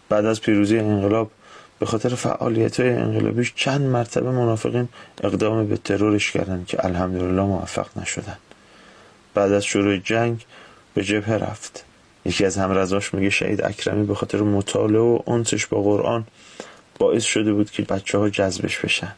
بعد از پیروزی انقلاب به خاطر فعالیت‌های انقلابیش چند مرتبه منافقین اقدام به ترورش کردن که الحمدلله موفق نشدن. بعد از شروع جنگ به جبهه رفت. یکی از همرزاش میگه شهید اکرمی به خاطر مطالعه و انسش با قرآن باعث شده بود که بچه‌ها جذبش بشن.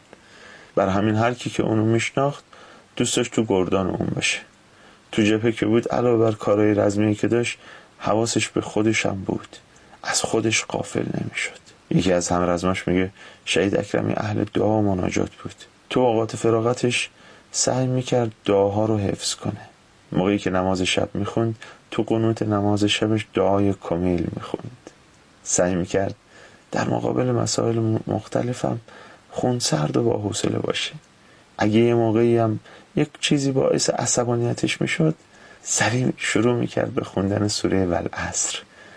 بر همین هر کی که اونو میشناخت دوست داشت تو گردان اون باشه. تو جبهه که بود علاوه بر کارهای رزمی که داشت حواسش به خودش هم بود. از خودش غافل نمیشد. یکی از همرزماش میگه شهید اکرمی اهل دعا و مناجات بود. تو اوقات فراغتش سعی میکرد دعاها رو حفظ کنه. موقعی که نماز شب میخوند تو قنوت نماز شبش دعای کمیل میخوند. سعی میکرد در مقابل مسائل مختلفم خونسرد و با حوصله باشه. اگه یه موقعی هم یک چیزی باعث عصبانیتش میشد سریع شروع میکرد به خوندن سوره والعصر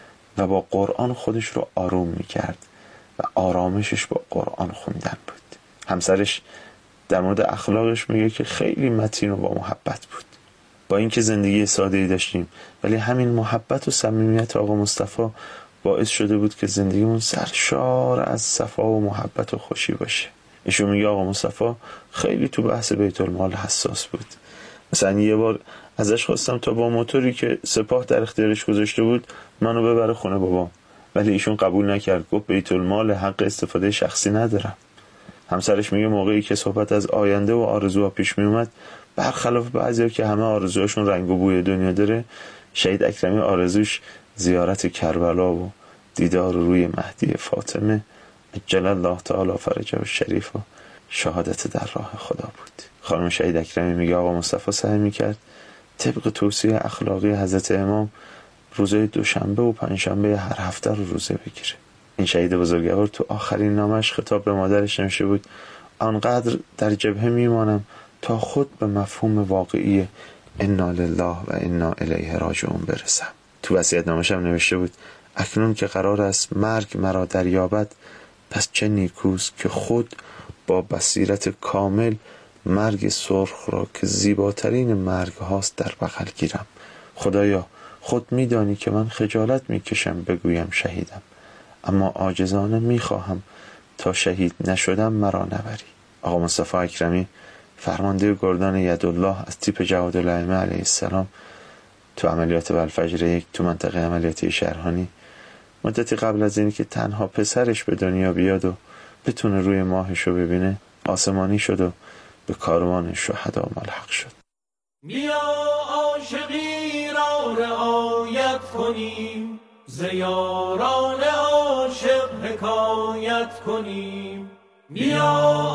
و با قرآن خودش رو آروم میکرد و آرامشش با قرآن خوندن بود. همسرش در مورد اخلاقش میگه که خیلی متین و با محبت بود. با اینکه زندگی ساده‌ای داشتیم ولی همین محبت و صمیمیت آقا مصطفی باعث شده بود که زندگیمون سرشار از صفا و محبت و خوشی باشه. ایشون میگه آقا مصطفی خیلی تو بحث بیت المال حساس بود. مثلا یه بار ازش خواستم تا با موتوری که سپاه در اختیارش گذاشته بود منو ببره خونه بابام، ولی ایشون قبول نکرد. گفت بیت المال حق استفاده شخصی ندارم. همسرش میگه موقعی که صحبت از آینده و آرزوها پیش می اومد برخلاف بعضیا که همه آرزوهاشون رنگ و بوی دنیا داره، شهید اکرمی آرزوش زیارت کربلا و دیدار روی مهدی فاطمه عجل الله تعالی فرجه و شریف و شهادت در راه خدا بود. خانم شهید اکرمی میگه آقا مصطفی سعی میکرد طبق توصیه اخلاقی حضرت امام روزهای دوشنبه و پنجشنبه هر هفته رو روزه بگیره. این شهید بزرگوار تو آخرین نامش خطاب به مادرش نوشته بود آنقدر در جبهه میمانم تا خود به مفهوم واقعی انا لله و انا الیه راجعون برسم. تو وصیت‌نامه‌ش هم نوشته بود اکنون که قرار است مرگ مرا دریابد پس چه نیکوست که خود با بصیرت کامل مرگ سرخ را که زیباترین مرگ هاست در بغل گیرم. خدایا خود میدانی که من خجالت میکشم بگویم شهیدم، اما عاجزانه میخواهم تا شهید نشدم مرا نبری. آقا مصطفی اکرمی فرمانده گردان یدالله از تیپ جوادالائمه علیه السلام تو عملیات بالفجر 1 تو منطقه عملیاتی شهرهانی مدتی قبل از اینکه تنها پسرش به دنیا بیاد و بتونه روی ماهشو ببینه آسمانی شد و به کاروان شهدا ملحق شد. بیا عاشقی را رعایت کنیم، ز یاران عاشق حکایت کنیم. بیا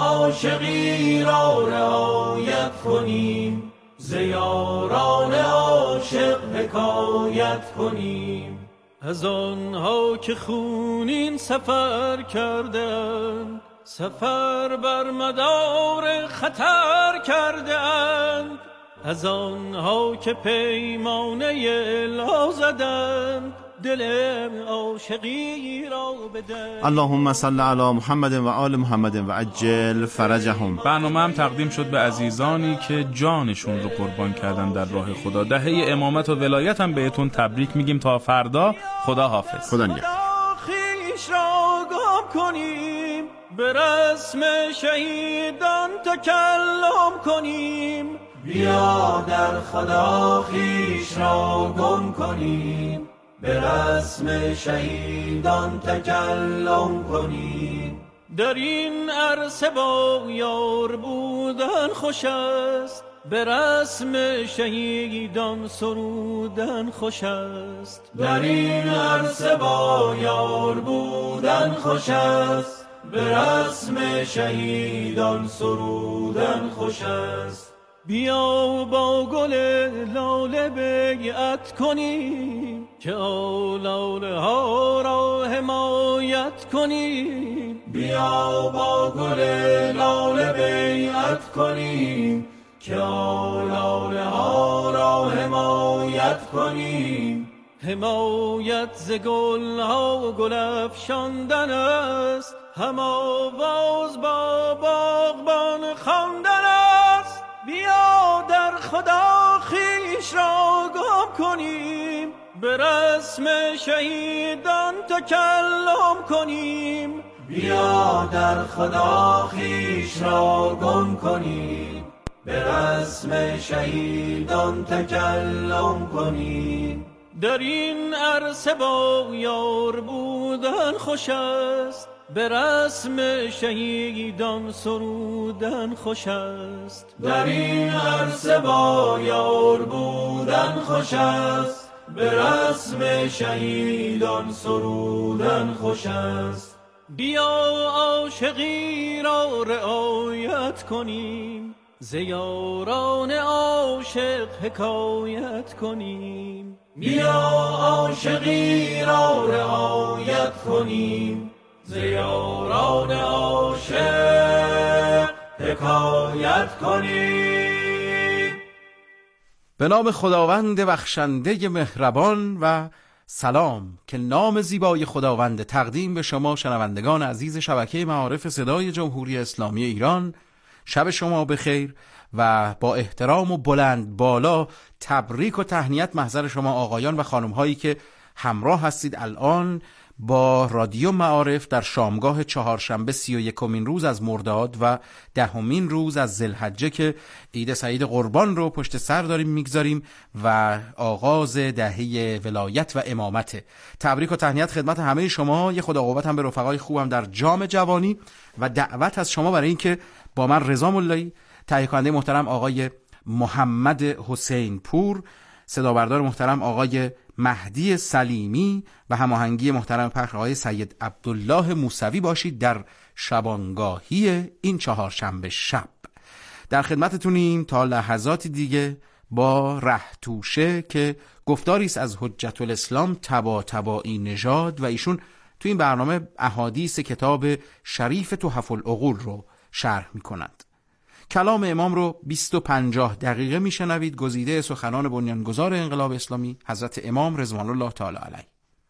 عاشقی را رعایت کنیم، ز یاران عاشق حکایت کنیم. از آنها که خونین سفر کردند، سفر بر مدار خطر کردند. از آنها که پیمانه لا زدند، دل عاشقی را بدن. اللهم صل علی محمد و آل محمد و عجل فرجهم. برنامه هم تقدیم شد به عزیزانی که جانشون رو قربان کردن در راه خدا. دهه امامت و ولایت هم بهتون تبریک میگیم. تا فردا، خدا حافظ. خدا نگهدار. خویش را گم کنیم، به رسم شهیدان تکلم کنیم. بیا در خدا خویش را گم کنیم، به رسم شهیدان تکلم کنیم. در این عرصه با یار بودن خوش است، به رسم شهیدان سرودن خوش است. در این عرصه با یار بودن خوش است، به رسم شهیدان سرودن خوش است. بیا با گل لاله بیعت کنیم، که لاله ها را حمایت کنیم. بیا با گل لاله بیعت کنیم، که لاله ها را حمایت کنیم. حمایت ز گل ها گل افشاندن است، هم آواز با باغبان خواندن است. بیا در خدا خویش را گم کنیم، به رسم شهیدان تکلم کنیم. بیا در خدا خویش را گم کنیم، به رسم شهیدان تکلم کنیم. در این عرصه با یار بودن خوش است، به رسم شهیدان سرودن خوش است. در این عرصه با یار بودن خوش است، به رسم شهیدان سرودن خوش است. بیا عاشقی را رعایت کنیم، ز یاران عاشق حکایت کنیم. بیا عاشقی را رعایت کنیم، ز یاران عاشق حکایت کنیم. به نام خداوند بخشنده مهربان و سلام که نام زیبای خداوند. تقدیم به شما شنوندگان عزیز شبکه معارف صدای جمهوری اسلامی ایران. شب شما بخیر و با احترام و بلند بالا تبریک و تهنیت محضر شما آقایان و خانم هایی که همراه هستید الان با رادیو معارف در شامگاه چهارشنبه 31مین روز از مرداد و 10مین روز از ذوالحجه که عید سعید قربان رو پشت سر داریم میگذاریم و آغاز دهه ولایت و امامت. تبریک و تهنیت خدمت همه شما. یه خدا قوت هم به رفقای خوبم در جام جوانی و دعوت از شما برای اینکه با من رضا ملایی، تهیه کننده محترم آقای محمد حسین پور، صدابردار محترم آقای مهدی سلیمی و هماهنگی محترم پخش آقای سید عبدالله موسوی باشید در شبانگاهی این چهارشنبه شب. در خدمتتونیم تا لحظاتی دیگه با رهتوشه که گفتاری است از حجت الاسلام طباطبایی نژاد و ایشون تو این برنامه احادیث کتاب شریف تحف العقول رو شرح میکنند. کلام امام رو 250 دقیقه میشنوید، گزیده سخنان بنیانگذار انقلاب اسلامی حضرت امام رضوان الله تعالی علیه.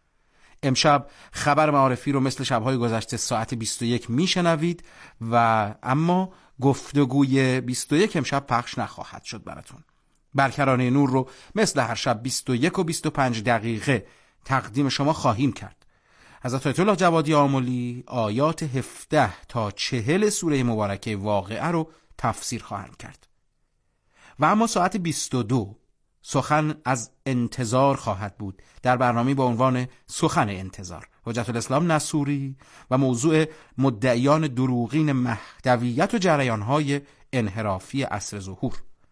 امشب خبر معارفی رو مثل شبهای گذشته ساعت 21 میشنوید و اما گفتگوی 21 امشب پخش نخواهد شد براتون. برکرانه نور رو مثل هر شب 21 و 25 دقیقه تقدیم شما خواهیم کرد. حضرت آیت الله جوادی آملی آیات 17 تا 40 سوره مبارکه واقعه رو تفسیر خواهند کرد. و اما ساعت 22 سخن از انتظار خواهد بود در برنامه با عنوان سخن انتظار. حجت الاسلام نصوری و موضوع مدعیان دروغین مهدویت و جریانهای انحرافی عصر ظهور.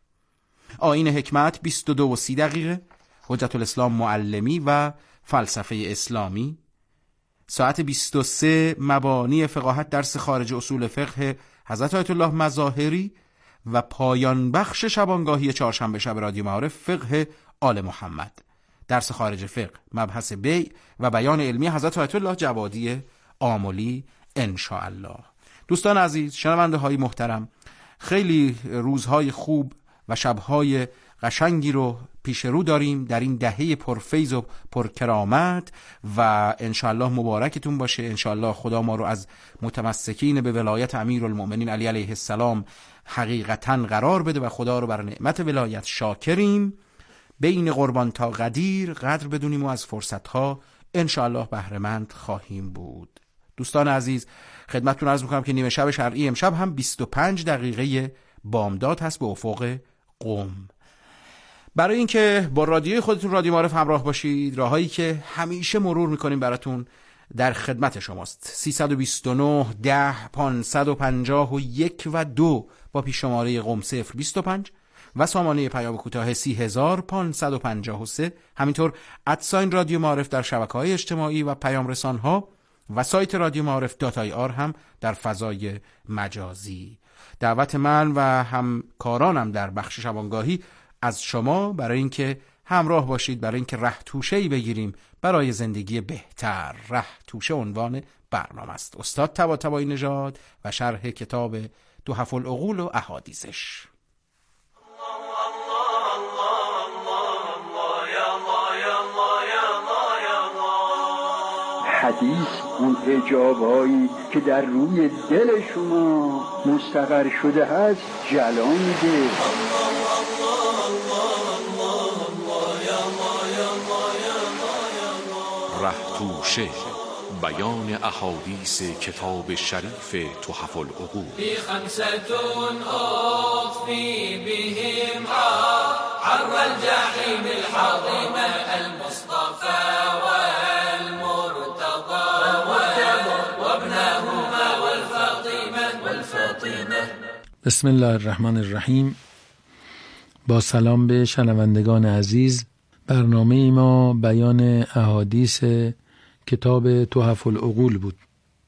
آیین حکمت 22 و 30 دقیقه، حجت الاسلام معلمی و فلسفه اسلامی. ساعت 23 مبانی فقاهت درس خارج اصول فقه حضرت آیت الله مظاهری و پایان بخش شبانگاهی چهارشنبه شب رادیو معارف فقه آل محمد، درس خارج فقه مبحث بیع و بیان علمی حضرت آیت الله جوادی آملی انشاءالله. دوستان عزیز، شنونده های محترم، خیلی روزهای خوب و شبهای قشنگی رو پیش رو داریم در این دهه پرفیض و پرکرامت و انشاءالله مبارکتون باشه. انشاءالله خدا ما رو از متمسکین به ولایت امیرالمؤمنین علی علیه السلام حقیقتاً قرار بده و خدا رو بر نعمت ولایت شاکریم. بین قربان تا قدیر قدر بدونیم و از فرصتها انشاءالله بهره‌مند خواهیم بود. دوستان عزیز، خدمتتون عرض میکنم که نیمه شب شرعی امشب هم 25 دقیقه بامداد هست به افق قم. برای اینکه با رادیوی خودتون رادیو معارف همراه باشید، راهایی که همیشه مرور میکنیم براتون در خدمت شماست. 329 10 551 و 2 با پیش شماره قم 025 و سامانه پیام کوتاه 30553. همینطور ادساین رادیو معارف در شبکه‌های اجتماعی و پیام رسان‌ها و سایت رادیو معارف .ir هم در فضای مجازی. دعوت من و همکارانم در بخش شبانگاهی از شما برای اینکه همراه باشید، برای اینکه ره توشه‌ای بگیریم برای زندگی بهتر. ره توشه عنوان برنامه است. استاد طباطبایی نژاد و شرح کتاب تحف العقول و احادیثش. حدیث اون اعجابایی که در روی دل شما مستقر شده هست جلا میده. توشه بیان احادیث کتاب شریف تحف العقول. خمسة أطفي بهم عر الجحيم الحظيم المصطفى والمرتضى وابنهما والفاطمة. بسم الله الرحمن الرحیم. با سلام به شنوندگان عزیز، برنامه ما بیان احادیث کتاب تحف العقول بود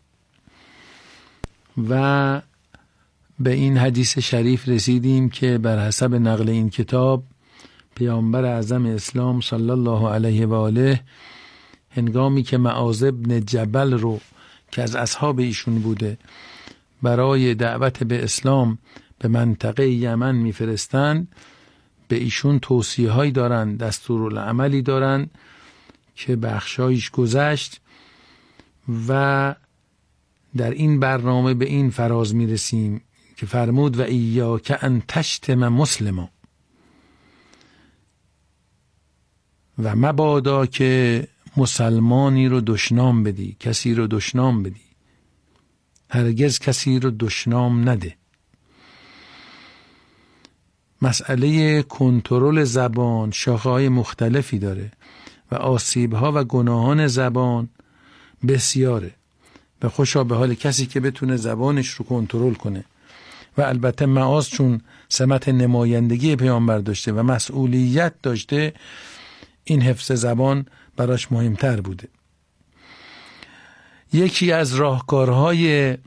و به این حدیث شریف رسیدیم که بر حسب نقل این کتاب پیامبر اعظم اسلام صلی الله علیه و آله هنگامی که معاذ بن جبل رو که از اصحاب ایشون بوده برای دعوت به اسلام به منطقه یمن میفرستند، به ایشون توصیه‌هایی دارن، دستورالعملی دارن که بخشایش گذشت و در این برنامه به این فراز میرسیم که فرمود و ایاک ان تشتم مسلما، و مبادا که مسلمانی رو دشنام بدی، کسی رو دشنام بدی، هرگز کسی رو دشنام نده. مسئله کنترل زبان شاخه‌های مختلفی داره و آسیب‌ها و گناهان زبان بسیاره و خوشا به حال کسی که بتونه زبانش رو کنترل کنه و البته معاذ چون سمت نمایندگی پیامبر داشته و مسئولیت داشته، این حفظ زبان براش مهمتر بوده. یکی از راهکارهای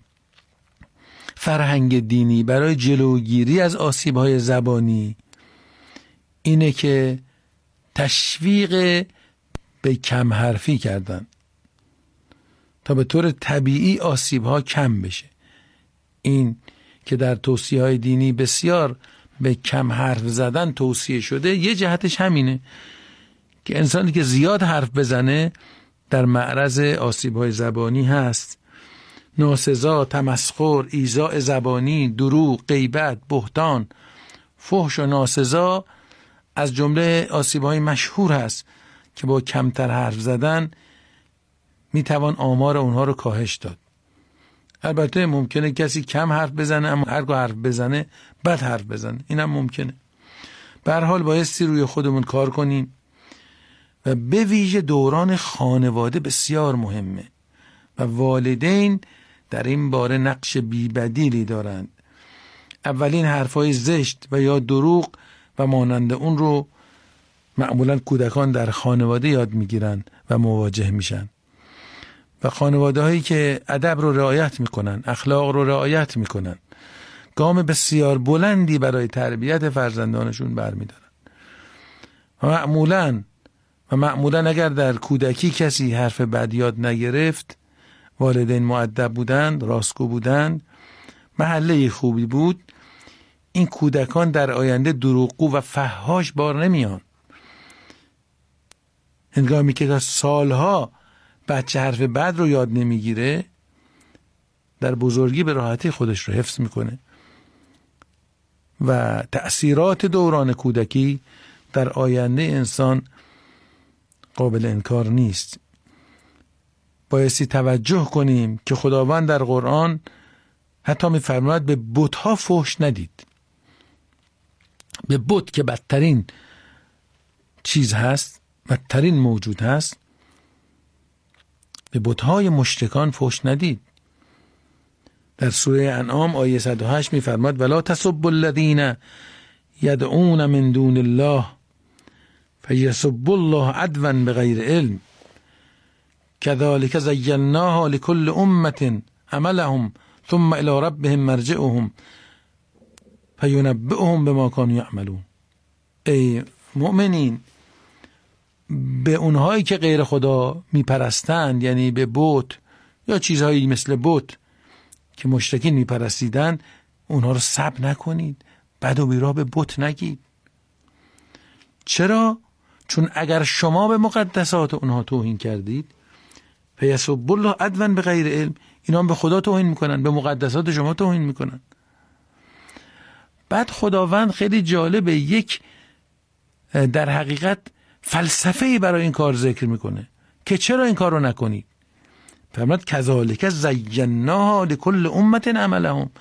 فرهنگ دینی برای جلوگیری از آسیب‌های زبانی اینه که تشویق به کم حرفی کردن تا به طور طبیعی آسیب‌ها کم بشه. این که در توصیه‌های دینی بسیار به کم حرف زدن توصیه شده، یه جهتش همینه که انسانی که زیاد حرف بزنه در معرض آسیب‌های زبانی هست. ناسزا، تمسخر، ایذاء زبانی، دروغ، غیبت، بهتان، فحش و ناسزا از جمله آسیب‌های مشهور هست که با کمتر حرف زدن میتوان آمار اونها رو کاهش داد. البته ممکنه کسی کم حرف بزنه اما هرگاه حرف بزنه بد حرف بزنه، اینم ممکنه. به هر حال بایستی روی خودمون کار کنیم و به ویژه دوران خانواده بسیار مهمه و والدین در این باره نقش بی‌بدیلی دارند. اولین حرفای زشت و یا دروغ و مانند اون رو معمولا کودکان در خانواده یاد میگیرن و مواجه میشن و خانواده هایی که ادب رو رعایت میکنن، اخلاق رو رعایت میکنن، گام بسیار بلندی برای تربیت فرزندانشون برمیدارن و معمولا اگر در کودکی کسی حرف بد یاد نگرفت، والدین مؤدب بودند، راستگو بودند، محله خوبی بود، این کودکان در آینده دروغگو و فحاش بار نمیان. هنگامی که تا سالها بچه حرف بد رو یاد نمیگیره، در بزرگی به راحتی خودش رو حفظ میکنه و تأثیرات دوران کودکی در آینده انسان قابل انکار نیست. بایستی توجه کنیم که خداوند در قرآن حتی می‌فرماید به بت‌ها فحش ندید. به بت که بدترین چیز هست، بدترین موجود هست، به بت‌های مشرکان فحش ندید. در سوره انعام آیه 108 می‌فرماید ولا تسبوا الذین یدعون من دون الله فیسبوا الله عدوا بغیر علم كذلك زيناها لكل أمة عملهم ثم إلى ربهم مرجعهم فينبئهم بما كانوا يعملون. ای مؤمنین، به اونهایی که غیر خدا میپرستند، یعنی به بت یا چیزهایی مثل بت که مشرکین میپرستیدن، اونها رو سب نکنید، بد و بیراه به بت نگید. چرا؟ چون اگر شما به مقدسات اونها توهین کردید، فیسب الله عدوا بغیر علم، اینا هم به خدا توهین میکنن، به مقدسات شما توهین میکنن. بعد خداوند خیلی جالبه، یک در حقیقت فلسفه‌ای برای این کار ذکر میکنه که چرا این کار رو نکنید. فرمود کذالک زیناها لکل امت عملهم،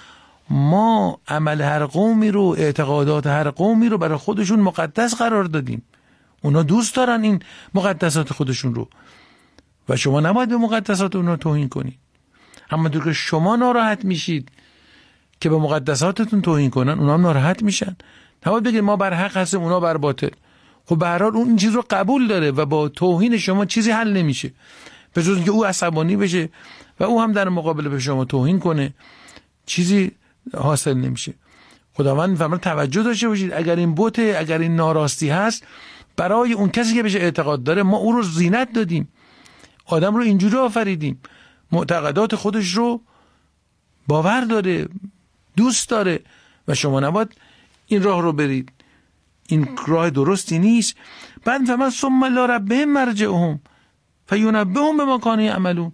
ما عمل هر قومی رو، اعتقادات هر قومی رو برای خودشون مقدس قرار دادیم. اونا دوست دارن این مقدسات خودشون رو و شما نباید به مقدسات اونا توهین کنید. همونطور که شما ناراحت میشید که به مقدساتتون توهین کنن، اونا هم ناراحت میشن. نباید بگید ما بر حق هستیم اونا بر باطل. خب به هر حال اون این چیز رو قبول داره و با توهین شما چیزی حل نمیشه، به جز اینکه او عصبانی بشه و او هم در مقابل به شما توهین کنه، چیزی حاصل نمیشه. خداوند فرمان توجه داشته باشید، اگر این بوته، اگر این ناراستی هست، برای اون کسی که بهش اعتقاد داره ما او رو زینت دادیم، آدم رو اینجوری آفریدیم، معتقدات خودش رو باور داره، دوست داره و شما نباید این راه رو برید. این راه درستی نیست. بعد فرمان ثم الی ربهم مرجعهم فینبئهم بما کانوا یعملون.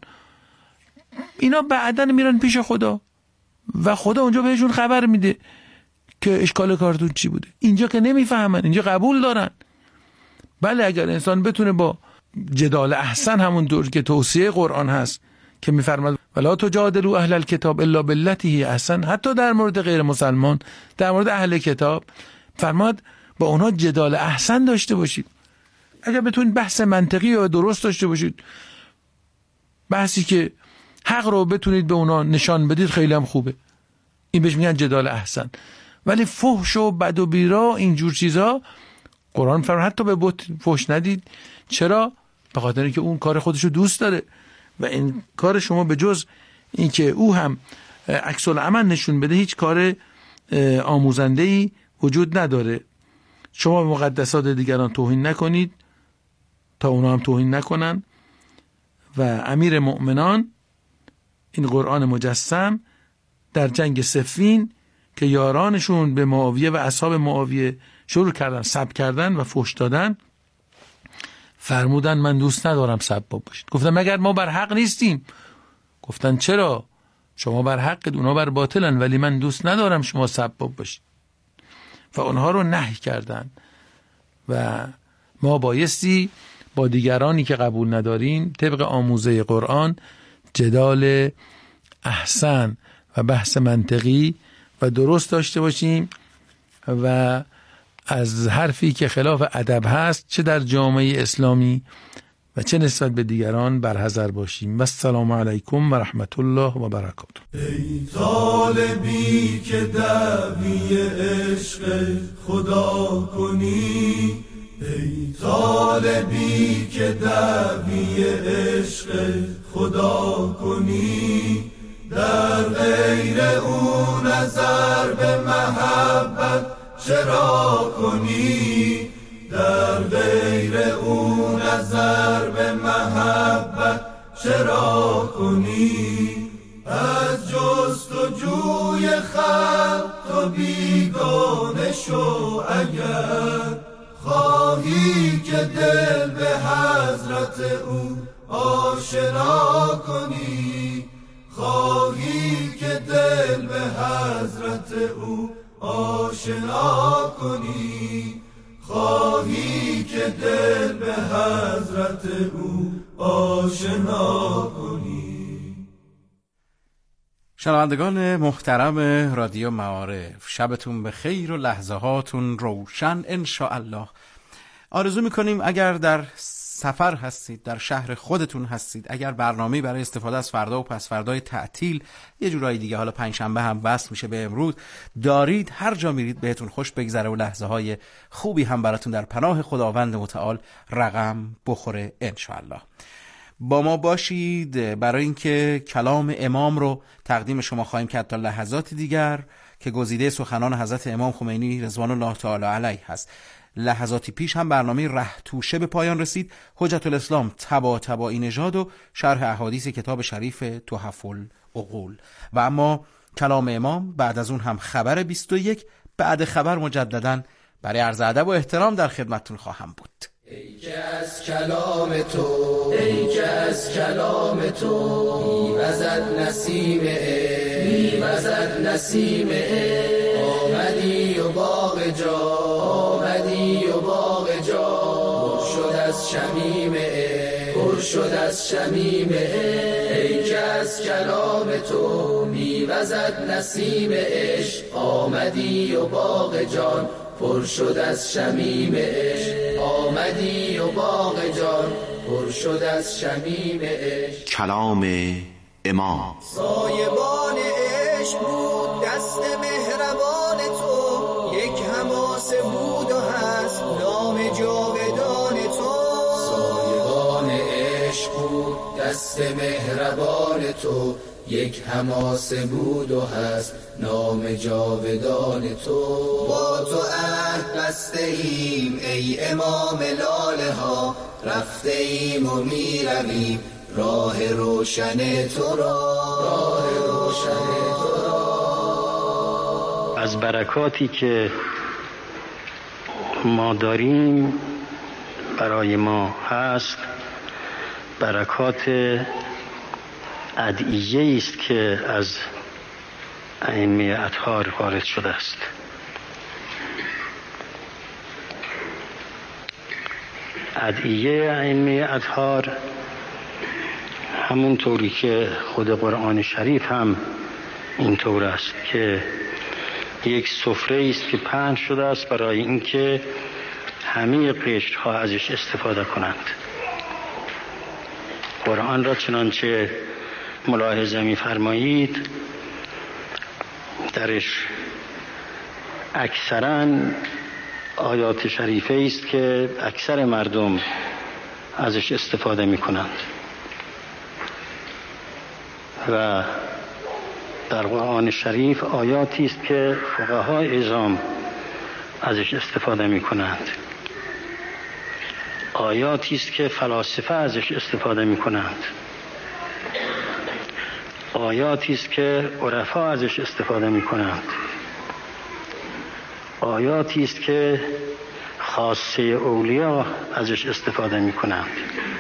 اینا بعداً میرن پیش خدا و خدا اونجا بهشون خبر میده که اشکال کارتون چی بوده. اینجا که نمیفهمن، اینجا قبول دارن. بله اگر انسان بتونه با جدال احسن، همونطور که توصیه قرآن هست که میفرماد ولا تجادلوا اهل الکتاب الا بالتی هی احسن، حتی در مورد غیر مسلمان، در مورد اهل کتاب فرماد با اونها جدال احسن داشته باشید. اگر بتونید بحث منطقی و درست داشته باشید، بحثی که حق رو بتونید به اونا نشان بدید، خیلی هم خوبه. این بهش میگن جدال احسن. ولی فحش و بد و بیرا، اینجور چیزا قرآن فرمان حتی به بت فحش ندید. چرا؟ به خاطر اینکه اون کار خودشو دوست داره و این کار شما به جز اینکه او هم عکس العمل نشون بده، هیچ کار آموزنده‌ای وجود نداره. شما به مقدسات دیگران توهین نکنید تا اونا هم توهین نکنن. و امیر مؤمنان، این قرآن مجسم، در جنگ صفین که یارانشون به معاویه و اصحاب معاویه شروع کردن سب کردن و فحش دادن، فرمودن من دوست ندارم سباب باشید. گفتن مگر ما بر حق نیستیم؟ گفتن چرا؟ شما بر حقید، اونا بر باطلن، ولی من دوست ندارم شما سباب باشید. و اونها رو نهی کردن. و ما بایستی با دیگرانی که قبول نداریم طبق آموزه قرآن جدال احسن و بحث منطقی و درست داشته باشیم و از حرفی که خلاف ادب هست، چه در جامعه اسلامی و چه نسبت به دیگران، برحذر باشیم. و السلام علیکم و رحمت الله و برکاته. ای طالبی که دعوی عشق خدا کنی، ای طالبی که دعوی عشق خدا کنی، در غیر او نظر به محبت چرا کنی، در غیر او نظر به محبت چرا کنی. از جستجوی خلق تو بیگانه شو، اگر خواهی که دل به حضرت او آشنا کنی، خواهی که دل به حضرت او آشنا کنی، خواهی که دل به حضرت او آشنا کنی. شنوندگان محترم رادیو معارف، شبتون به خیر و لحظه هاتون روشن انشاءالله. آرزو میکنیم اگر در سفر هستید، در شهر خودتون هستید، اگر برنامه‌ای برای استفاده از فردا و پس فردای تعطیل، یه جورایی دیگه حالا پنجشنبه هم وصل میشه به امروز، دارید، هر جا میرید بهتون خوش بگذره و لحظه های خوبی هم براتون در پناه خداوند متعال رقم بخوره انشاءالله. با ما باشید برای اینکه کلام امام رو تقدیم شما خواهیم کرد تا لحظات دیگر که گزیده سخنان حضرت امام خمینی رضوان الله تعالی علیه هست. لحظاتی پیش هم برنامه ره توشه به پایان رسید. حجت الاسلام طباطبایی نژاد و شرح احادیث کتاب شریف تحف العقول. و اما کلام امام بعد از اون هم خبر 21، بعد خبر مجدداً برای عرض ادب و احترام در خدمتتون خواهم بود. ای که از کلام تو، ای که از کلام تو میوزد نسیم عشق، میوزد نسیم عشق. آمدی و باغ جا، آمدی و باغ جا پر شد از شمیم عشق، پر شد از شمیم عشق. ای که از کلام تو میوزد نسیم عشق، آمدی و باغ جان پر شد از شمیم عشق. آمدی و باغ جان پر شد از شمیم عشق. کلام امام. سایبان عشق بود دست مهربان تو، یک حماسه بود و هست نام جاودان تو. سایبان عشق بود دست مهربان تو، یک حماسه بود و هست نام جاودان تو. با تو عهد بسته ایم ای امام لاله ها، رفته ایم و می رویم راه روشن تو را، راه روشن تو را. از برکاتی که ما داریم برای ما هست برکات ادعیه است که از ائمه اطهار وارد شده است. ادعیه ائمه اطهار همون طوری که خود قرآن شریف هم اینطور است که یک سفره است که پهن شده است برای اینکه همه قشرها ازش استفاده کنند. قرآن را چنانچه ملاحظه می‌فرمایید درش اکثراً آیات شریفه است که اکثر مردم ازش استفاده می‌کنند و در قرآن شریف آیاتی است که فقهای اعظام ازش استفاده می‌کنند، آیاتی است که فلاسفه ازش استفاده می‌کنند، آیاتی است که عرفا ازش استفاده می‌کنند، آیاتی است که خاصه اولیا ازش استفاده می‌کنند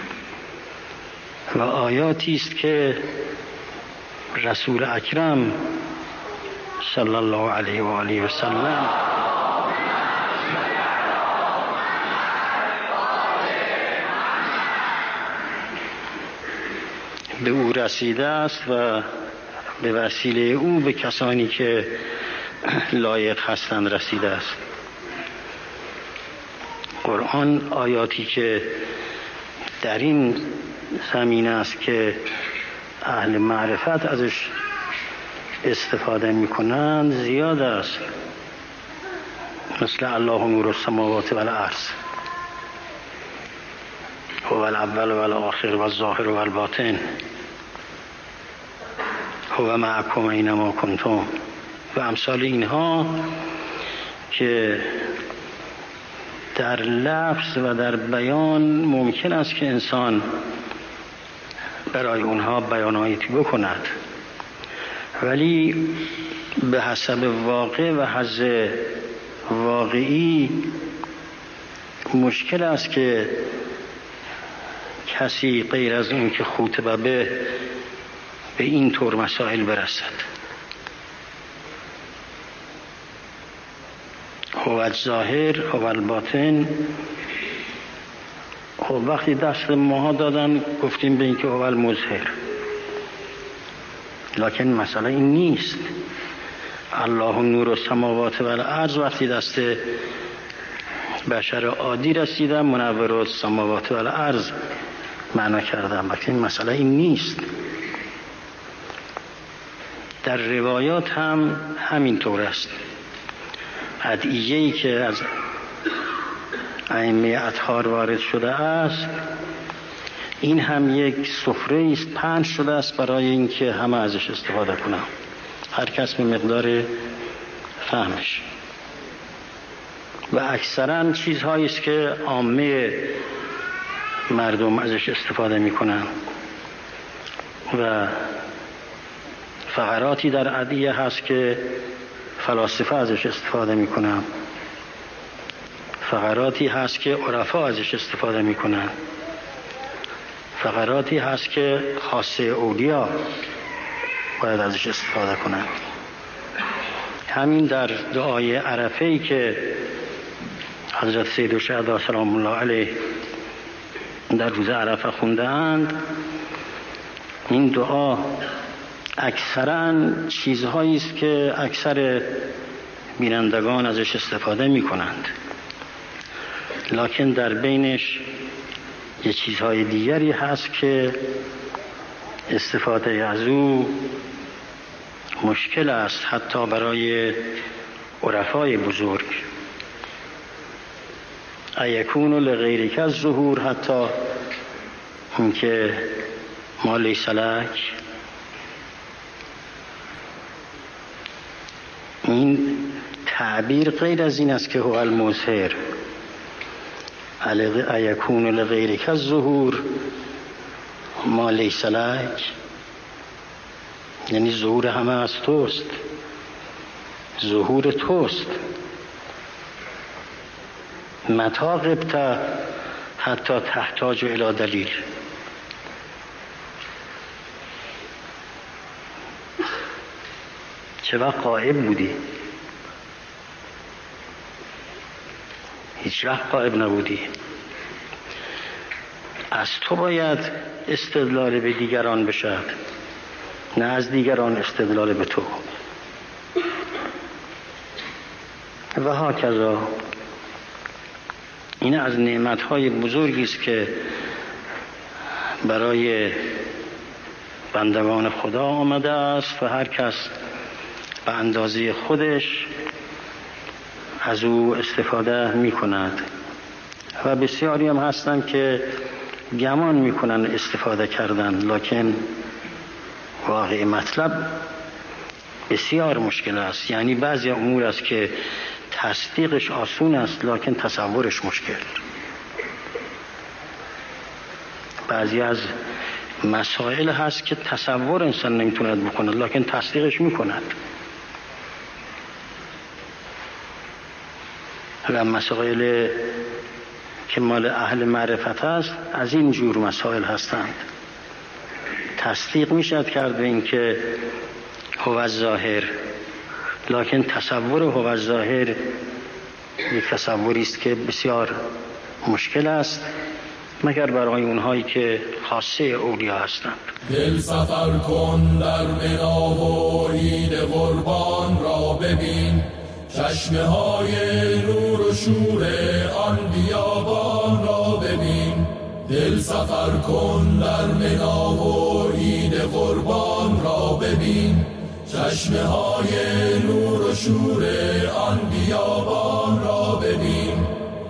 و آیاتی است که رسول اکرم صلی الله علیه و آله و سلم به او رسیده است و به وسیله او به کسانی که لایق هستند رسیده است. قرآن آیاتی که در این زمینه است که اهل معرفت ازش استفاده میکنند زیاد است، مثل الله نور السماوات و الارض، هو الاول و الاخر و الظاهر و الباطن، هو معکم اینما کنتم و امثال اینها که در لفظ و در بیان ممکن است که انسان برای اونها بیاناتی بکند، ولی به حسب واقع و حظ واقعی مشکل است که کسی غیر از اون که خوطبه به این طور مسائل برسد. هو الظاهر هو الباطن. خب وقتی دست ماها دادن گفتیم به این که هو المظهر، لکن مسئله این نیست. الله نور السماوات و الارض وقتی دست بشر عادی رسیدن منور السماوات و الارض معنا کردن، وقتی مسئله این نیست. در روایات هم همین طور است. ادعیه‌ای که از ائمه اطهار وارد شده است این هم یک سفره است پهن شده است برای اینکه همه ازش استفاده کنند، هر کس به مقدار فهمش، و اکثرا چیزهایی است که عامه مردم ازش استفاده میکنند و فقراتی در ادعیه هست که فلاسفه ازش استفاده میکنند، فقراتی هست که عرفا ازش استفاده میکنند، فقراتی هست که خاصه اولیا باید ازش استفاده کنند. همین در دعای عرفه‌ای که حضرت سید الشهدا سلام الله علیه در روز عرفه خوندند، این دعا اکثرا چیزهایی است که اکثر بینندگان ازش استفاده می کنند، لکن در بینش یه چیزهای دیگری هست که استفاده از او مشکل است، حتی برای عرفای بزرگ. ایکون لغیرک الظهور، حتی اون که ما لیس لک، این تعبیر غیر از این است که هو المظهر. ایکون لغیرک الظهور ما لیس لک، یعنی ظهور همه از توست، ظهور توست. متا غبت حتی تحتاج الی دلیل. چه وقت غائب بودی؟ هیچ وقت غائب نبودی. از تو باید استدلال به دیگران بشد، نه از دیگران استدلال به تو. و هاکذا. این از نعمتهای بزرگی است که برای بندگان خدا آمده است و هر کس به اندازه خودش از او استفاده می کند. و بسیاری هم هستند که گمان می کنند استفاده کردن، لکن واقع مطلب بسیار مشکل است. یعنی بعضی امور است که تصدیقش آسون است لکن تصورش مشکل. بعضی از مسائل هست که تصور انسان نمیتوند بکنه لکن تصدیقش میکند. و مسائل که مال اهل معرفت هست از این جور مسائل هستند. تصدیق میشد کرد به این که هو الظاهر، لکن تصور هو الظاهر یک تصوری است که بسیار مشکل است، مگر برای اونهایی که خاصه اولیا هستند. دل سفر کن در منا و عید قربان را ببین، چشمه های نور و شور آن بیابان را ببین. دل سفر کن در منا و عید قربان را ببین، چشمه های نور و شور آن بیابان را ببین.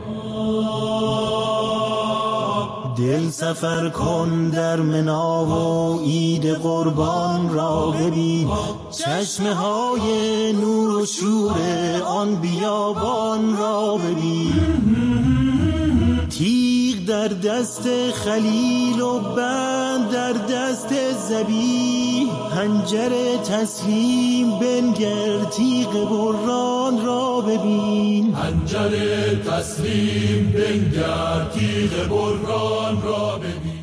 دل سفر کن در منا و عید قربان را ببین، چشمه های نور و شور آن بیابان را ببین. تیغ در دست خلیل و بند در دست ذبیح، حنجر تسلیم بنگر تیغ بران را ببین. حنجر تسلیم بنگر تیغ بران را ببین.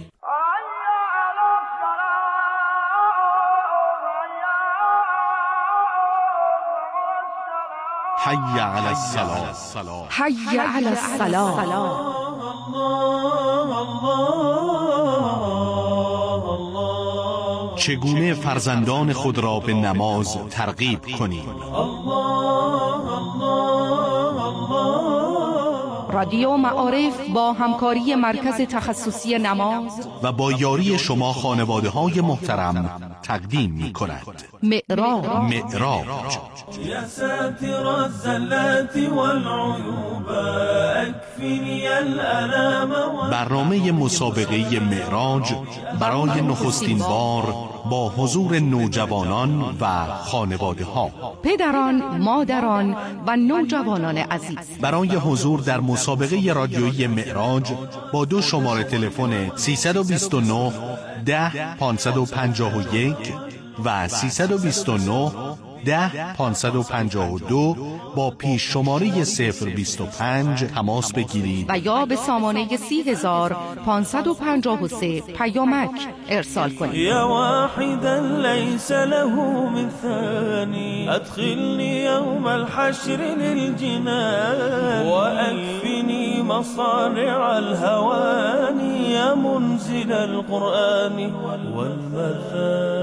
حی علی الصلاة، حی علی الصلاة. چگونه فرزندان خود را به نماز ترغیب کنیم؟ رادیو معارف با همکاری مرکز تخصصی نماز و با یاری شما خانواده های محترم تقدیم می کند. معراج. یا ساتر الزلات والعیوب اکفنی الالم. برنامه مسابقه معراج برای نخستین بار با حضور نوجوانان و خانواده ها، پدران، مادران و نوجوانان عزیز. برای حضور در مسابقه رادیویی معراج با 2 شماره تلفن 329 10 551 و 329 10-552 با پیش شماره 025 تماس بگیرید و یا به سامانه 30553 پیامک ارسال کنید. یا واحدا لیس له مثانی ادخلنی یوم الحشر للجنان واکفنی مصارع الهوان یا منزل القرآن والمثاني.